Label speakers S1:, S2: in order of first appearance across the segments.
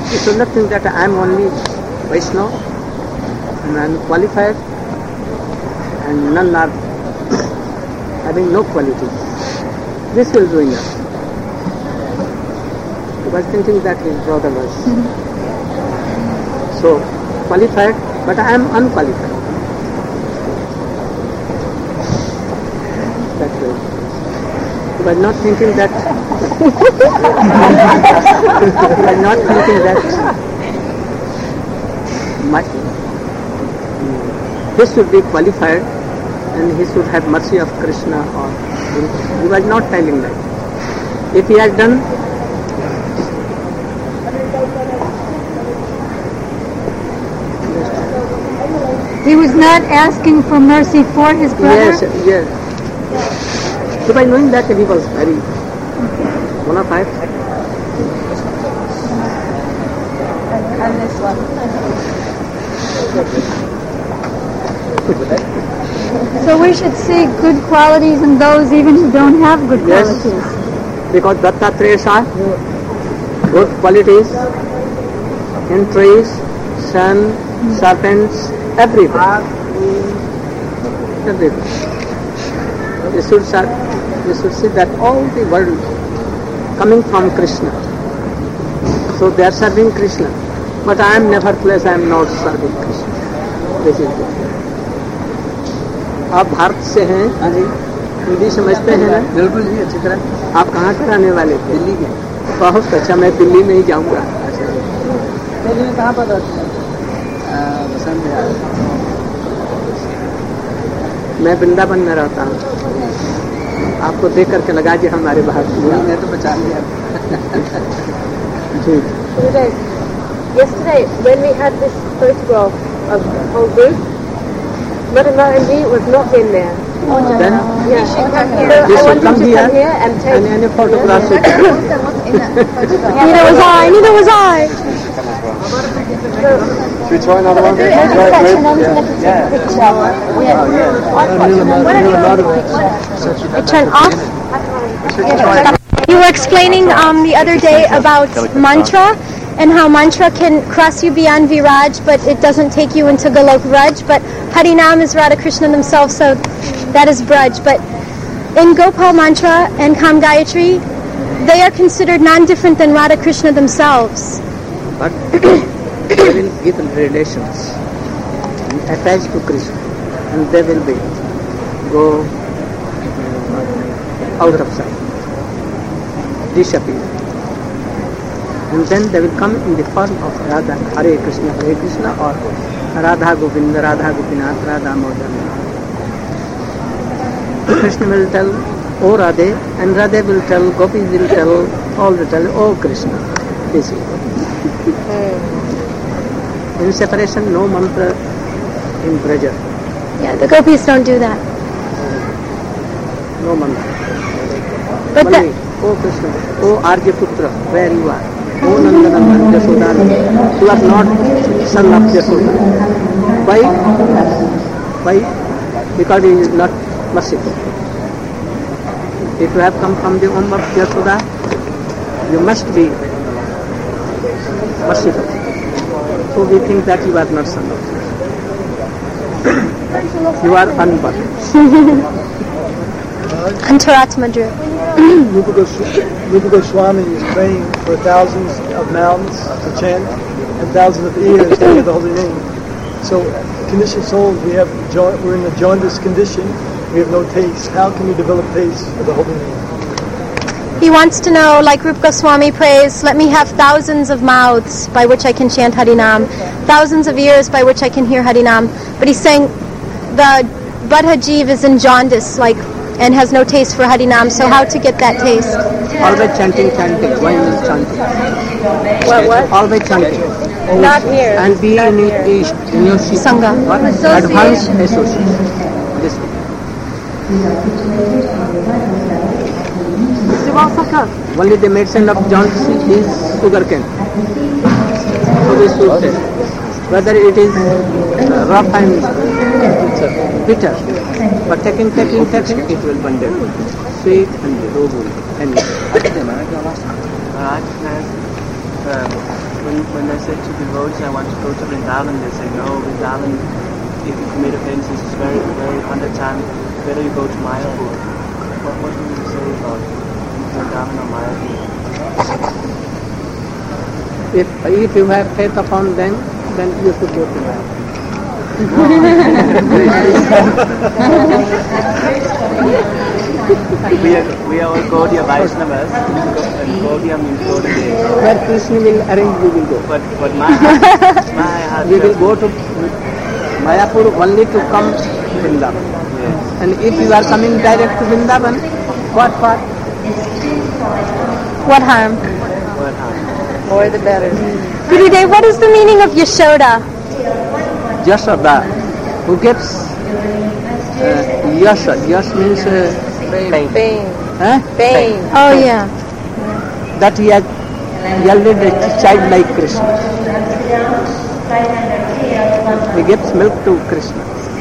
S1: You should not think that I am only Vaishnava and I am qualified and none are having no quality. This will ruin us. He was thinking that his brother was so qualified, but I am unqualified. That way. He was not thinking that. He was not thinking that. He should be qualified and he should have mercy of Krishna, or he was not telling that. If he has done,
S2: he was not asking for mercy for his brother?
S1: Yes. So by knowing that he was very bona fide.
S3: And this one.
S2: So we should see good qualities in those even who don't have good qualities.
S1: Yes, because Dattatreya saw good qualities in trees, sun, serpents, everything. You should see that all the world coming from Krishna. So they are serving Krishna. But I am nevertheless, I am not serving Krishna. This is it. आप भारत से हैं? हाँ जी। हिंदी समझते हैं ना? बिल्कुल जी, अच्छी तरह। आप कहाँ के रहने वाले थे? दिल्ली के। बहुत अच्छा, मैं दिल्ली में ही जाऊँगा। अच्छा। दिल्ली में कहाँ पर रहते हैं? बसंत विहार। मैं वृंदावन में रहता हूँ। आपको देख करके लगा जी हमारे भारत में। मैं तो पहचान लिया। जी।
S3: Yesterday, when we had this photograph of the whole group, Mother Mohanji was not in there.
S1: Then
S3: Yeah.
S1: they should come here
S3: and take
S1: and photograph it.
S2: Neither was I.
S4: Should we try another one?
S2: It turned off. You were explaining the other day about mantra and how mantra can cross you beyond Viraj, but it doesn't take you into Golok Vraj. But Harinam is Radha Krishna themselves, so that is Braj. But in Gopal mantra and Kam Gayatri, they are considered non-different than Radha Krishna themselves.
S1: But they will give relations and attached to Krishna, and they will go out of sight, disappear. And then they will come in the form of Radha, Hare Krishna, or Radha Govinda, Radha Gopinath, Radha Modan. Krishna will tell, O Radhe, and Radhe will tell, Gopis will tell, all will tell, O Krishna. This is in separation, no mantra in Braja.
S2: Yeah, the gopis don't do that.
S1: No mantra.
S2: But
S1: Only, O Krishna, O Aryaputra, where you are. O Nandanandan, Yasodhananda, you are not son of Yasoda. Why? Because he is not merciful. If you have come from the womb of Yasoda, you must be merciful. So we think that you are not son of Yasoda. You are unborn.
S2: Antaratma Dhruv.
S4: Rupa Goswami is praying for thousands of mouths to chant and thousands of ears to hear the holy name. So, conditioned souls, we're in a jaundiced condition. We have no taste. How can we develop taste for the holy name?
S2: He wants to know, like Rupa Goswami prays, let me have thousands of mouths by which I can chant Harinam, thousands of ears by which I can hear Harinam. But he's saying the Buddha Jeev is in jaundice, and has no taste for Harinam, so how to get that taste?
S1: Always chanting. Why is chanting?
S3: What?
S1: Always chanting.
S3: Not here.
S1: And be in your
S2: Sangha.
S1: Advanced association. This way. Only the medicine of jaundice is sugarcane. So we should take. Whether it is rough and bitter, but taking, it will bundle. Sweet and noble. And when
S5: when they say to devotees, I want to go to Vrindavan, they say, no, Vrindavan, if you commit offenses, it's very, very 100 times better you go to Mayapur. What do you say about Vrindavan or Mayapur?
S1: If you have faith upon them, then you should go to Mayapur.
S5: we are all Gaudiya Vaishnavas, and Gaudiya means Gaudiya.
S1: Where Krishna will arrange, we will go.
S5: But my heart
S1: We will go to Mayapur only to come to Vrindavan.
S5: Yes.
S1: And if you are coming direct to Vrindavan, what for?
S2: What harm?
S5: What harm?
S3: More the better.
S2: Gurudev, what is the meaning of Yashoda?
S1: Yashoda, who gets Yasha. Yash means
S3: Pain.
S1: Pain.
S2: Oh, yeah.
S1: That he has yielded a child like Krishna. He gives milk to Krishna.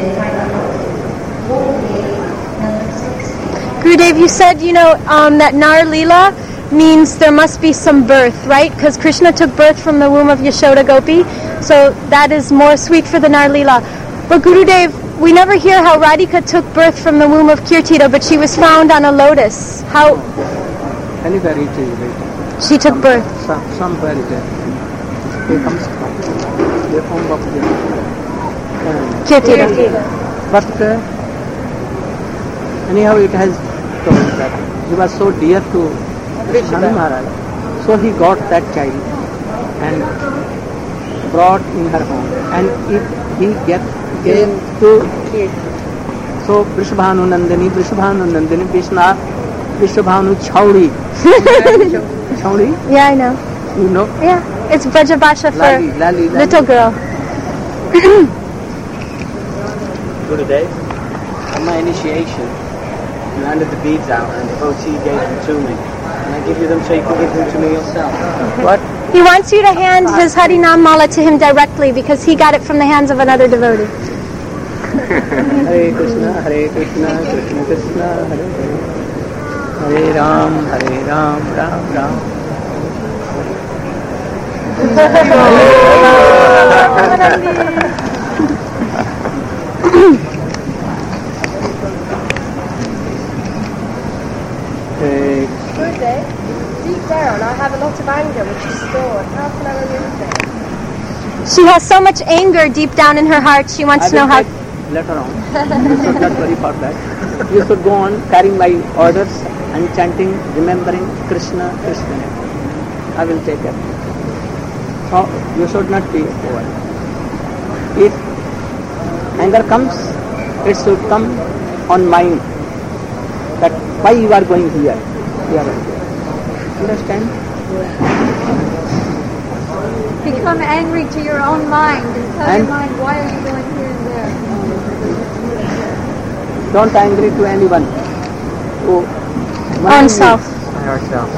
S2: Gurudev, you said, that Nar Leela means there must be some birth, right? Because Krishna took birth from the womb of Yashoda Gopi, so that is more sweet for the Nar Leela. But Gurudev, we never hear how Radhika took birth from the womb of Kirtida, but she was found on a lotus. How?
S1: Anywhere it is.
S2: She took birth.
S1: Somewhere it is. He comes from the womb of
S2: Kirtida.
S1: But anyhow, it has told that he was so dear to Nanda Maharaj. So he got that child and brought in her home. And if he came to so Vrishabhanu Nandini, Vrishabhanu Chaudi. Chaudi?
S2: Yeah, I know.
S1: You know?
S2: Yeah, it's Brajabhasha for
S1: Lali.
S2: little girl.
S5: Gurudev, on my initiation, you handed the beads out and the devotee gave them to me. And I give you them so you can give them to me yourself.
S1: What?
S2: He wants you to hand his Harinam Mala to him directly because he got it from the hands of another devotee.
S1: Hare Krishna, Krishna Krishna, Hare Hare. Hare Ram, Ram Ram.
S3: Good day. Deep down, I have a lot of anger which is stored. How can I release it?
S2: She has so much anger deep down in her heart. She wants to know how.
S1: Later on. You should not worry about that. You should go on carrying my orders and chanting, remembering Krishna, Krishna. I will take it. So you should not be worried. If anger comes, it should come on mind that why you are going here. Understand?
S6: Become angry to your own mind and tell your mind, why are you going here and there?
S1: Don't angry to anyone.
S2: Oneself.
S1: Ourselves.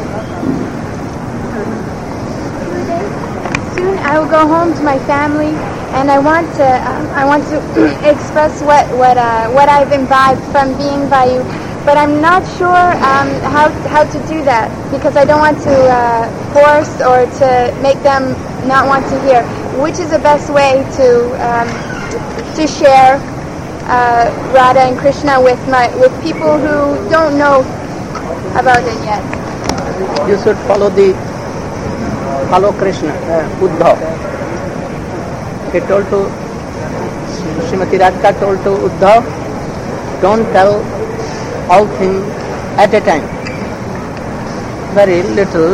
S7: Soon I will go home to my family, and I want to express what I've imbibed from being by you. But I'm not sure how to do that because I don't want to force or to make them not want to hear. Which is the best way to share Radha and Krishna with people who don't know about it yet?
S1: You should follow Krishna, Uddhav. He told to Srimati Radhika told to Uddhav, don't tell all things at a time. Very little.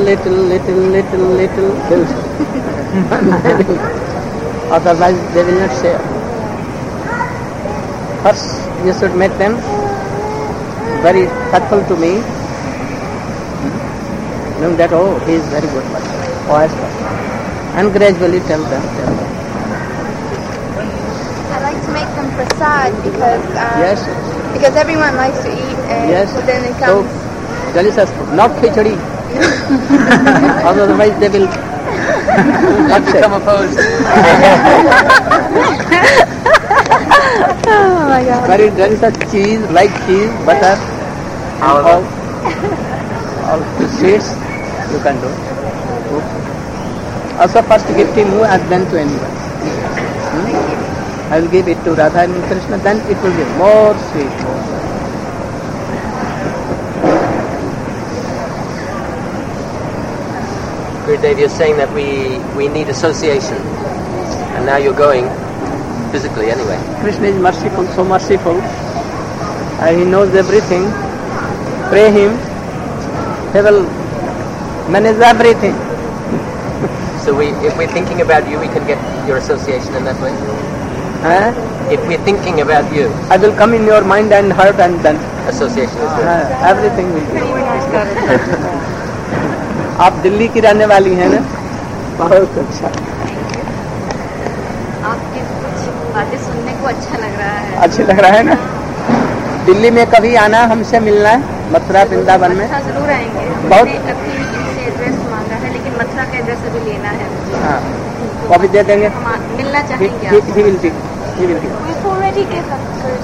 S1: Otherwise they will not share. First you should make them very thoughtful to me, knowing that he is very good person, wise person, and gradually tell them.
S7: I like to make them prasad because everyone likes to eat, and so then it comes.
S1: So, delicious food, not khichdi. Otherwise they will not become opposed.
S2: Oh my God.
S1: Very delicious cheese, like cheese, butter, all the sweets you can do. Also first give to me and then to anyone. I will give it to Radha and Krishna, then it will be more sweet.
S8: Gurudev, you're saying that we need association, and now you're going physically anyway.
S1: Krishna is merciful, so merciful, and he knows everything. Pray him, he will manage everything.
S8: So if we're thinking about you, we can get your association in that way? If we're thinking about you,
S1: I will come in your mind and heart and then
S8: association is good.
S1: Everything will be. आप दिल्ली की रहने वाली हैं ना? बहुत अच्छा.
S6: आपकी कुछ बातें सुनने को अच्छा लग रहा है.
S1: अच्छा लग रहा है ना? दिल्ली में कभी आना, हमसे मिलना है, मथुरा वृंदावन में.
S6: मथुरा जरूर आएंगे.
S1: बहुत.
S6: अभी से एड्रेस मांगा है, लेकिन मथुरा का एड्रेस अभी लेना है.
S1: हाँ. वो अभी दे देंगे.
S6: मिलना चाहेंगे.
S1: He will give.
S6: We've already given.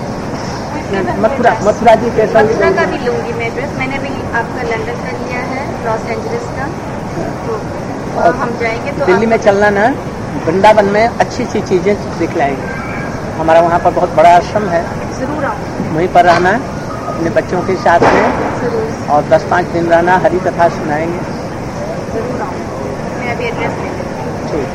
S1: Mathura जी कैसा?
S6: मथुरा का भी लूंगी मैं एड्रेस. मैंने भी आपका लंदन का लिया है, लॉस एंजलिस का. तो हम जाएंगे तो
S1: दिल्ली में चलना ना, वृंदावन में अच्छी अच्छी चीजें दिखलाएंगे. हमारा वहाँ पर बहुत बड़ा आश्रम है.
S6: जरूर आऊँ.
S1: वहीं पर रहना अपने बच्चों के साथ में, और 10-5 दिन रहना, हरि कथा सुनाएंगे.
S6: जरूर आऊँ. मैं अभी एड्रेस ले लेती हूँ.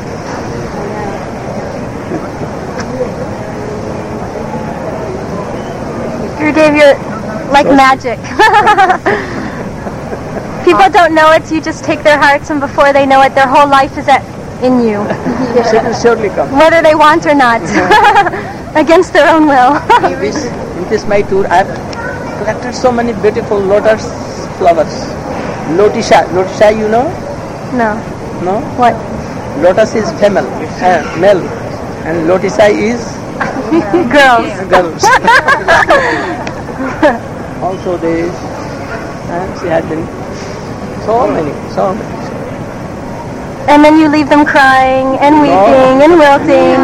S2: Gurudev, you're like magic. People don't know it, you just take their hearts, and before they know it, their whole life is in you.
S1: It will surely come.
S2: Whether they want or not. Against their own will.
S1: In this my tour, I have collected so many beautiful lotus flowers. Lotusa, you know?
S2: No.
S1: No?
S2: What?
S1: Lotus is female, male, and Lotusa is
S2: girls.
S1: Also this, and she had been so many.
S2: And then you leave them crying and weeping and wilting.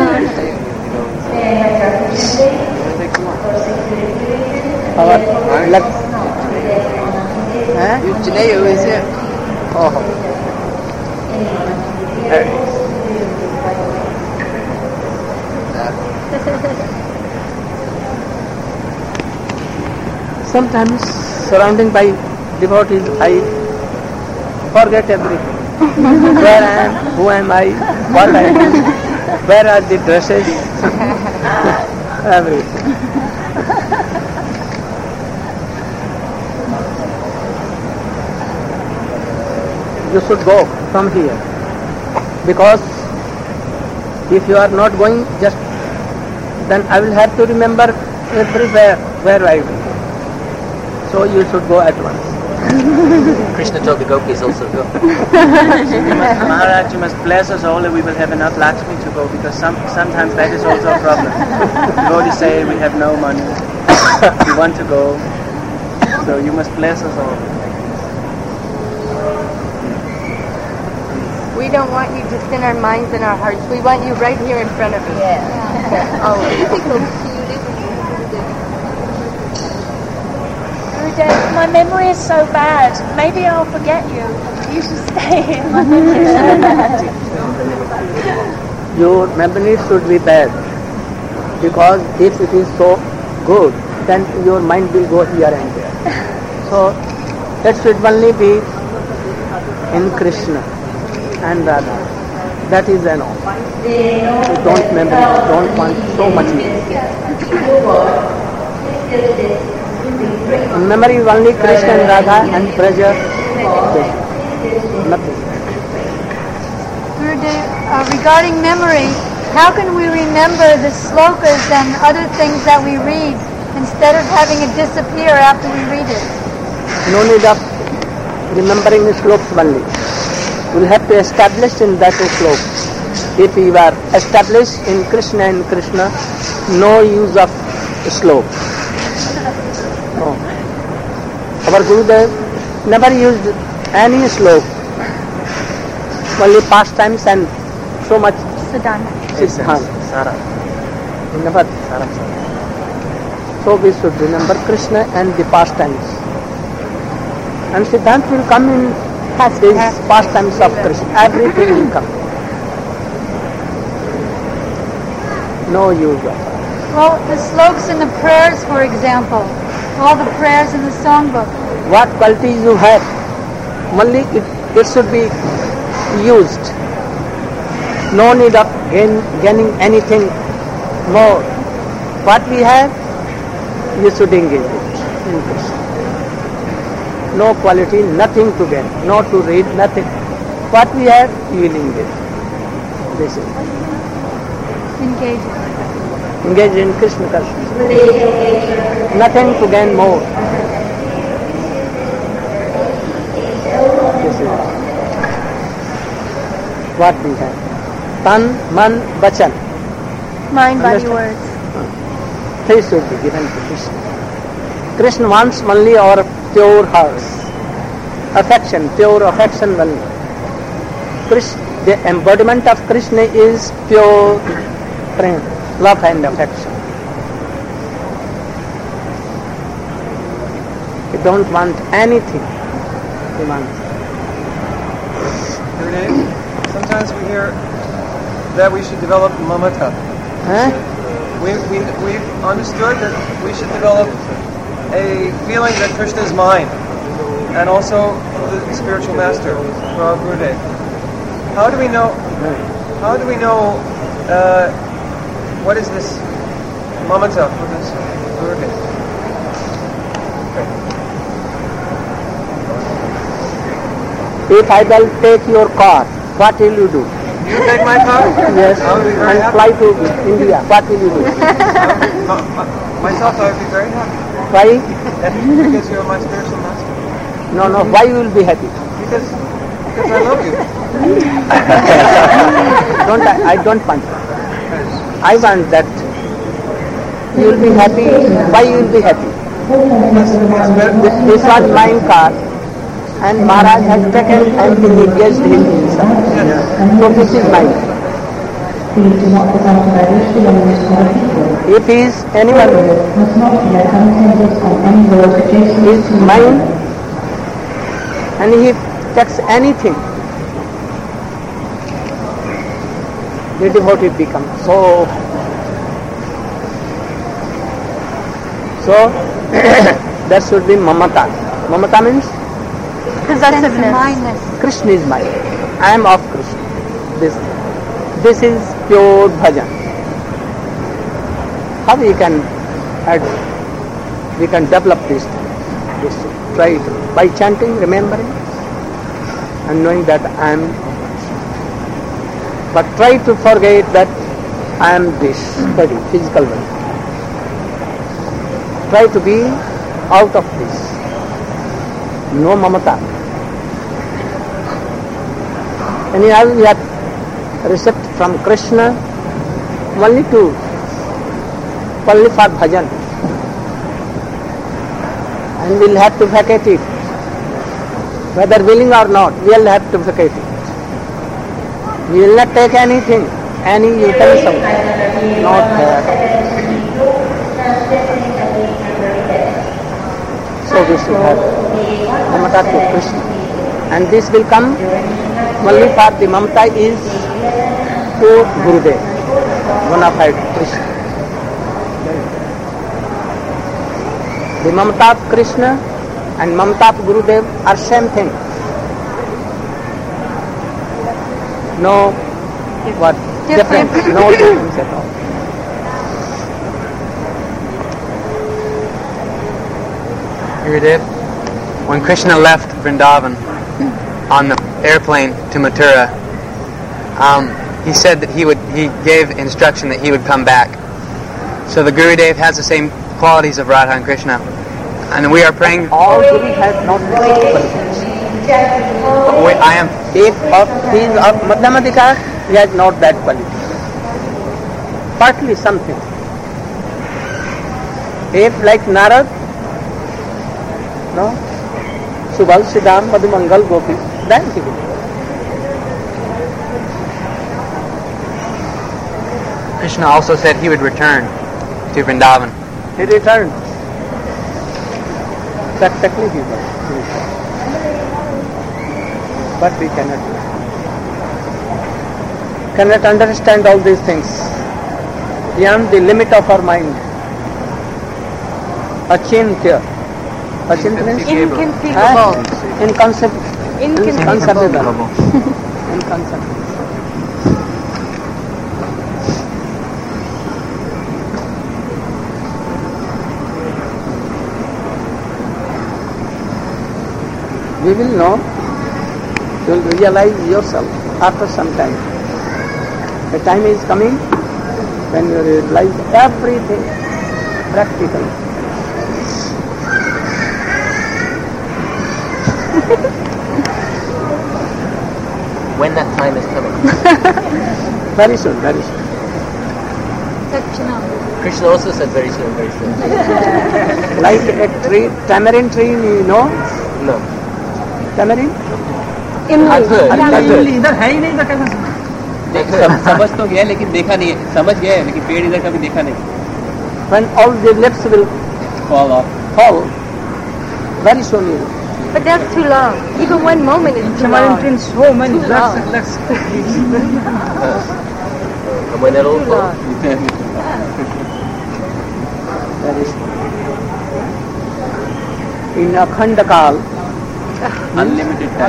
S1: Sometimes surrounding by devotees, I forget everything. Where I am, who am I, what I am, where are the dresses, everything. You should go from here, because if you are not going, just then I will have to remember everywhere where I will. So you should go at once.
S8: Krishna told the gopis also go.
S5: Maharaj, you must bless us all, and we will have enough Lakshmi to go, because sometimes that is also a problem. Devotees say we have no money, we want to go, so you must bless us all.
S6: We don't want you just in our minds and our hearts. We want you right here in front of us. Yeah. Always.
S9: Gurudev, my memory is so bad. Maybe I'll forget you. You should stay in my memory.
S1: Your memory should be bad, because if it is so good, then your mind will go here and there. So that should only be in Krishna and Radha. That is enough. You don't want so much. In memory only Krishna and Radha and pleasure. Nothing.
S6: Gurudev, regarding memory, how can we remember the slokas and other things that we read instead of having it disappear after we read it?
S1: No need of remembering the slokas only. You will have to establish in that sloka. If you are established in Krishna and Krishna, no use of sloka. No. Our Gurudev never used any sloka. Only pastimes and so much Siddhanta. Never. So we should remember Krishna and the pastimes. And Siddhanta will come in these pastimes of Krishna. Everything will come. no use of.
S6: Well, the slokas in the prayers, for example, all the prayers in the songbook.
S1: What qualities you have, only it should be used. No need of gaining anything more. What we have, you should engage it in Krishna. No quality, nothing to gain, no to read, nothing. What we have, you will engage. This is
S6: Engage.
S1: engage in Krishna consciousness. Nothing to gain more. This is what we have. Tan, man, vachan.
S2: Mind, body,
S1: Understand?
S2: words.
S1: Three should be given to Krishna. Krishna wants only our pure hearts. Affection, pure affection only. The embodiment of Krishna is pure prem, love and affection. He don't want anything. He wants.
S10: Sometimes we hear that we should develop mamata.
S1: Huh?
S10: We've understood that we should develop a feeling that Krishna is mine, and also the spiritual master, our Gurudev. How do we know? How do we know what is this mamata for this Gurudev?
S1: If I will take your car, what will you do?
S10: You take my car?
S1: Yes,
S10: I would be very
S1: and
S10: happy.
S1: fly to India. What will you do?
S10: Myself, I would be very happy.
S1: Why?
S10: Because you're my spiritual master.
S1: No. Why you will be happy?
S10: Because I love you.
S1: I don't want. I want that you will be happy. Why you will be happy? This was my car, and Maharaj has taken and engaged him inside. So this is mine. If he is anyone is mine, and he takes anything, the devotee becomes so that should be mamata. Mamata means
S2: Possessiveness.
S1: Krishna is mine. I am of Krishna. This is pure bhajan. How we can develop this? Try it by chanting, remembering, and knowing that I am. But try to forget that I am this body, physical body. Try to be out of this. No mamata. Anyhow, we have received from Krishna only for bhajan. And we'll have to vacate it. Whether willing or not, we'll have to vacate it. We will not take anything, any utensil, not So we should have mamata to Krishna. And this will come only for the mamata is to Gurudev, bona fide Krishna. The mamata of Krishna and mamata of Gurudev are same thing. No what difference, no difference at all.
S11: Gurudev, when Krishna left Vrindavan on the airplane to Mathura, he said that he gave instruction that he would come back. So the Gurudev has the same qualities of Radha and Krishna, and we are praying.
S1: All Gurus have not the same qualities. If he is of Madhyamadika, he has not that quality. Partly something. If like Narad, no, Subal, Siddham, Madhumangal, Gopi, then he will.
S11: Krishna also said he would return to Vrindavan.
S1: He returned. Practically he was. But we cannot understand all these things. beyond the limit of our mind. Achintya. Achintya means?
S6: Inconceivable.
S1: Inconceivable. Inconceivable. You will know, you will realize yourself after some time. The time is coming when you realize everything practically.
S8: When that time is coming.
S1: Very soon, very soon.
S8: Krishna also said very soon, very soon.
S1: Like a tree, tamarind tree, you know?
S8: No.
S1: Tamarind?
S8: I've heard.
S5: इधर है ही नहीं तो कैसे समझ तो गया लेकिन देखा नहीं है समझ गया है लेकिन पेड़ इधर कभी देखा नहीं
S1: When all the leaves will
S5: fall off
S1: fall, very soon you will.
S3: But that's too long. Even 1 moment is too long.
S5: so many
S3: let's
S8: And when it all falls.
S1: Very soon. In Akhanda Kal,
S5: unlimited time.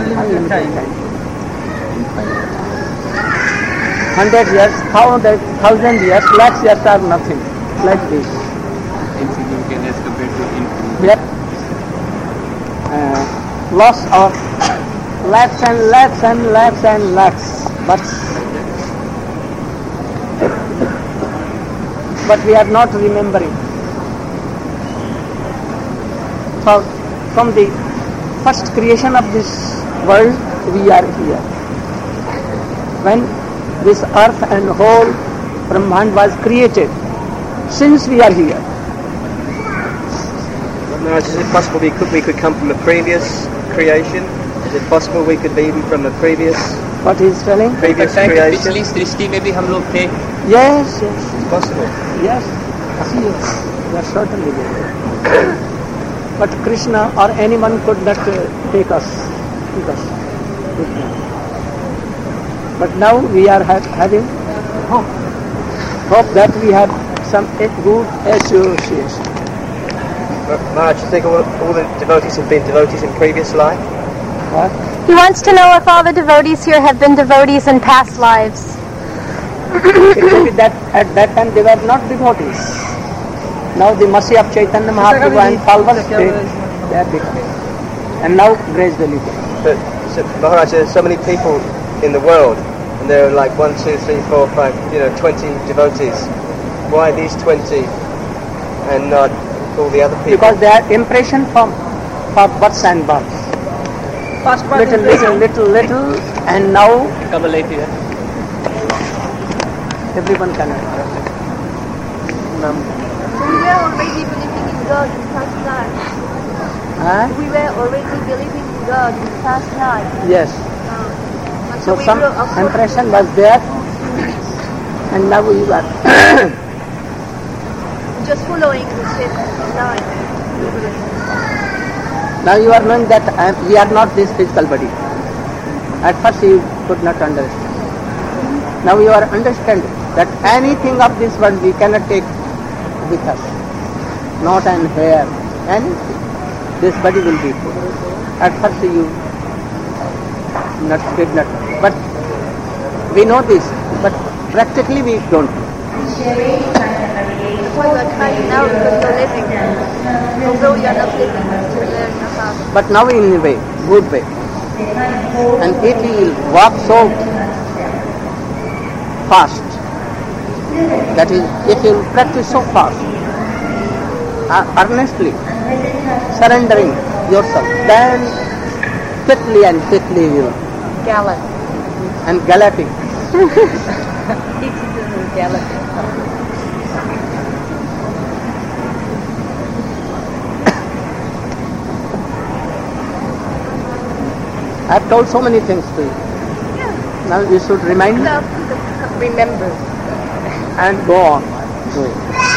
S1: 100 years, 1,000 years, lakhs years are nothing. Like this.
S5: Insignificant as compared to infinite.
S1: Yet, loss of lakhs and lakhs and lakhs and lakhs. But we are not remembering. So, from the first creation of this world, we are here. When this earth and whole Brahmand was created, since we are here.
S12: Maharaj, is it possible we could come from a previous creation? Is it possible we could be even from a previous?
S1: What he is telling?
S12: Previous creation.
S5: पिछली सृष्टि में भी हम लोग थे.
S1: Yes.
S12: It's possible.
S1: Yes. Yes. That certainly is. But Krishna or anyone could not take us. But now we are having hope that we have some good association.
S12: Maharaj, you think all the devotees have been devotees in previous life?
S1: What?
S2: He wants to know if all the devotees here have been devotees in past lives.
S1: It may be that at that time they were not devotees. Now the mercy of Chaitanya Mahaprabhu and followers, they are becoming. And now gradually.
S12: But Maharaj, there are so many people in the world, and there are like 1, 2, 3, 4, 5, 20 devotees. Why these 20 and not all the other people?
S1: Because they are impression for births and births. Little, and now everyone can understand.
S3: We were already believing in God in past life. We were already believing in God in past life.
S1: Yes. So some impression was there, and now we are
S3: just following the same line.
S1: Now you are knowing that we are not this physical body. At first you could not understand. Now you are understanding that anything of this world we cannot take with us. Not and hair, anything. This body will be. At first you did not. But we know this, but practically we don't.
S3: Now because you're living, although you're not living, you're learning about.
S1: But now in a way, good way. And if you will walk so fast, that is, if you will practice so fast, earnestly, surrendering yourself, then quickly you will.
S3: Gallop.
S1: And galloping.
S3: Galloping.
S1: I have told so many things to you.
S3: Yeah.
S1: Now you should remember and go on doing.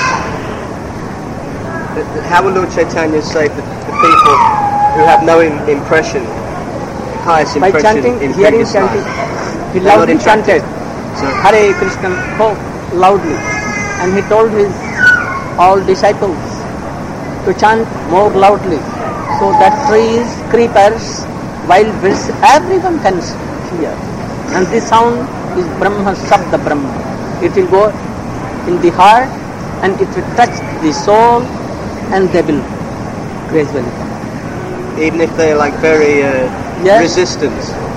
S12: How will Lord Chaitanya save the people who have no impression, pious impression
S1: by chanting,
S12: in
S1: hearing
S12: previous
S1: chanting.
S12: life?
S1: He loudly chanted
S12: So,
S1: Hare Krishna so loudly. and he told his all disciples to chant more loudly, so that trees, creepers, wild beasts, everyone can hear. And this sound is Brahma, Shabda Brahma. It will go in the heart and it will touch the soul, and they will gradually come.
S12: Even if they're like very resistant,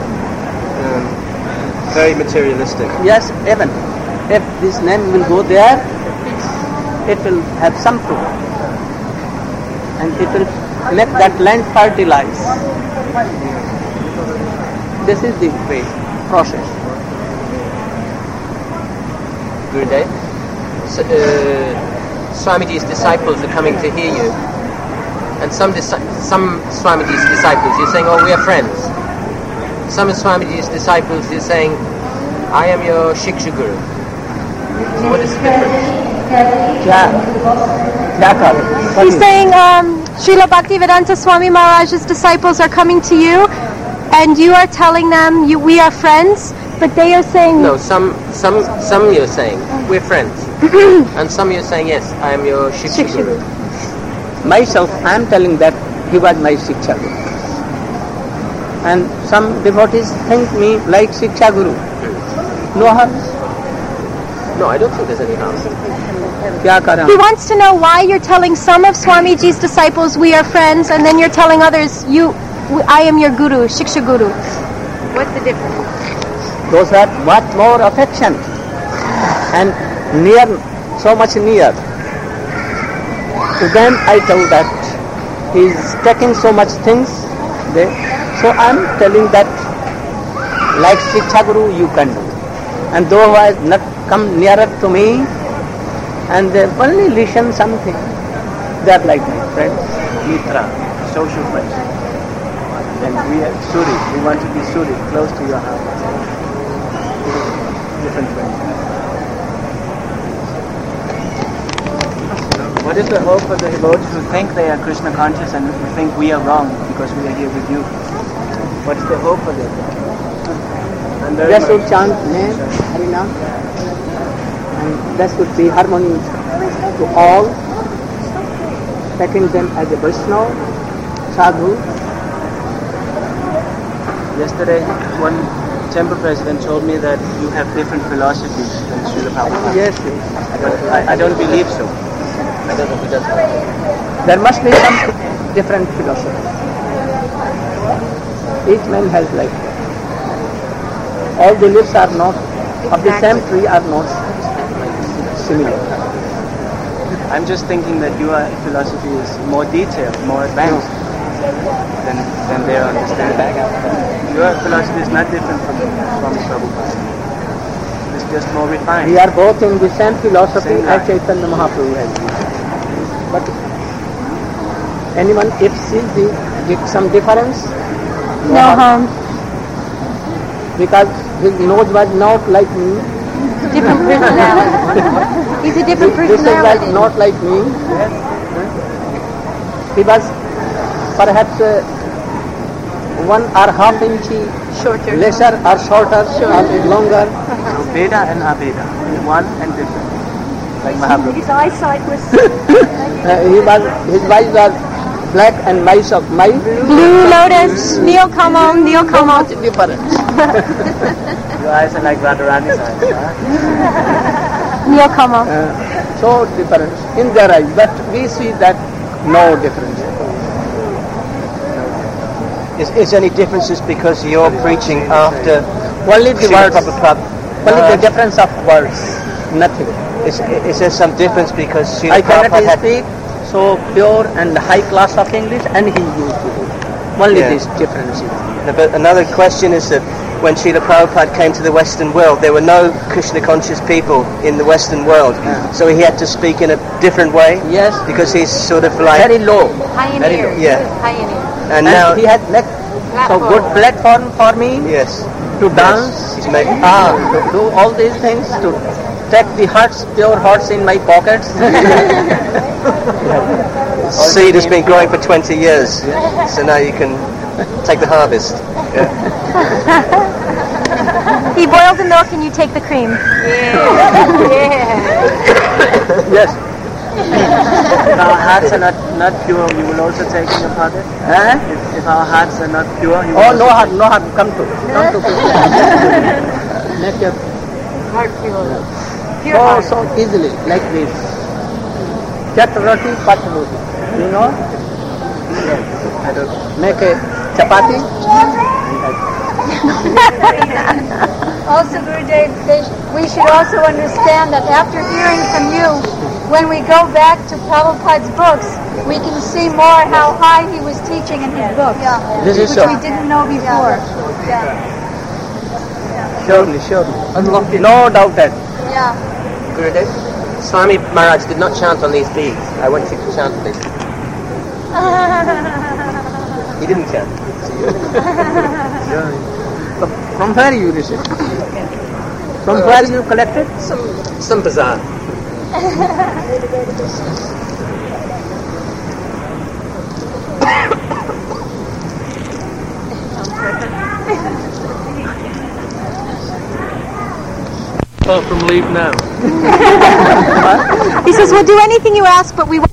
S12: very materialistic.
S1: Yes, even if this name will go there, it will have some fruit, and it will make that land fertilized. This is the way, process.
S8: Gurudev, Swamiji's disciples are coming to hear you, and some Swamiji's disciples, you're saying, oh, we are friends. Some of Swamiji's disciples, you're saying, I am your Shiksha Guru. So what is the difference?
S2: He's saying Srila Bhaktivedanta Swami Maharaj's disciples are coming to you, and you are telling them we are friends, but they are saying...
S8: No, some you're saying, we're friends. And some you're saying, yes, I am your Shiksha Guru.
S1: Myself, I am telling that he was my Shiksha Guru. And some devotees think me like Shiksha Guru. No harm.
S8: No, I don't think there's any harm.
S2: He wants to know why you're telling some of Swamiji's disciples we are friends, and then you're telling others I am your Guru, Shiksha Guru.
S3: What's the difference?
S1: Those have much more affection and near, so much near. To them I tell that he is taking so much things there. So I am telling that like Shiksha Guru you can do. And those who have not come nearer to me and they only listen something, they are like my friends.
S5: Mitra, social friends. And we are Suri, we want to be Suri, close to your heart. Different friends. What is the hope for the devotees who think they are Krishna conscious and who think we are wrong because we are here with you? What is the hope for them?
S1: They should chant name, Harinam, and that should be harmony to all, taking them as a Vaishnava, Sadhu.
S5: Yesterday, one temple president told me that you have different philosophies than Srila Prabhupada.
S1: Yes.
S5: I don't believe so.
S8: I don't know who does that.
S1: There must be some different philosophy. Each man has like that. All the leaves are not of the same tree are not similar.
S5: I'm just thinking that your philosophy is more detailed, more advanced than their understanding. Your philosophy is not different from Prabhupada. It's just more refined.
S1: We are both in the same philosophy as Chaitanya Mahaprabhu has. But anyone if sees some difference,
S2: no harm.
S1: Because his nose was not like me.
S2: Different personality. He's a different personality.
S1: This is not like me. He was perhaps 1 or half inch
S2: shorter,
S1: lesser or shorter, or longer.
S5: So Veda and Aveda, one and different. Like Mahaprabhu.
S9: His eyesight was...
S1: his eyes was black and my
S2: Blue Lotus, Neokamon.
S1: Difference.
S5: Your eyes are like Radharani's eyes.
S2: Neokamon.
S1: So different in their eyes, but we see that no difference.
S12: Is any differences because you're preaching after
S1: only the words, only the difference of words, nothing.
S12: Is there some difference because
S1: I cannot speak so pure and high class of English, and he used to do only this difference.
S12: But another question is that when Srila Prabhupada came to the Western world, there were no Krishna conscious people in the Western world, so he had to speak in a different way.
S1: Yes,
S12: because he's sort of like
S1: very low.
S3: Pioneer.
S12: Yeah.
S3: Pioneer.
S12: And now
S1: he had like so good platform for me.
S12: Yes.
S1: To dance,
S12: he's making
S1: to do all these things, to take the hearts, pure hearts in my pockets.
S12: Seed has been growing for 20 years, so now you can take the harvest. Yeah.
S2: He boils the milk and you take the cream.
S3: Yeah.
S1: Yes.
S5: If our hearts are not pure, you will also take in your pocket? If our hearts are not pure, you will
S1: No heart, come to make your
S3: Heart pure.
S1: so easily, like this. Chat roti, pat roti. You know? I don't make a chapati.
S6: Also, Gurudev, we should also understand that after hearing from you, when we go back to Prabhupada's books, we can see more how high he was teaching in his books,
S1: This is
S6: which
S1: so.
S6: we didn't know before.
S1: Surely. No doubt that.
S6: Yeah.
S8: Gurudev, Swami Maharaj did not chant on these beads. I want you to chant on these. He didn't chant.
S1: From where you received? From where you collected?
S8: Some bazaar.
S5: Apart from leave now.
S2: He says, we'll do anything you ask, but we